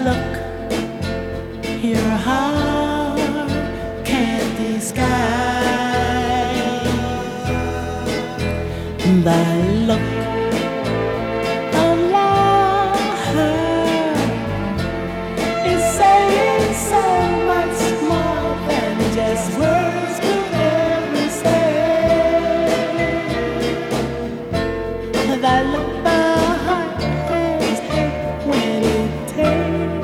Look, your heart can't disguise the look of love is saying so much more than just words.